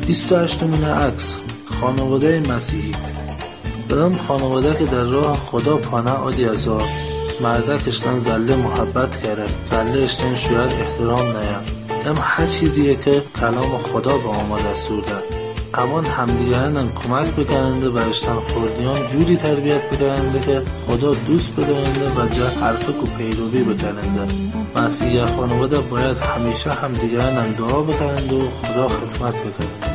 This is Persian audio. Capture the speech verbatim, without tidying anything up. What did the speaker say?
بیست و هشتمین عکس، خانواده مسیحی. ام خانواده که در راه خدا پانه آدی ازا مردک اشتن زله محبت کرده، زله اشتن شوید احترام نیم. ام هر چیزیه که کلام خدا به آما دستور ده. امان همدیگرن کمک بکننده و اشتن خوردیان جوری تربیت بکننده که خدا دوست بدهنده و جا حرفه کو پیروی بکننده. مسیحی خانواده باید همیشه همدیگرن دعا بکننده و خدا خدمت بکننده.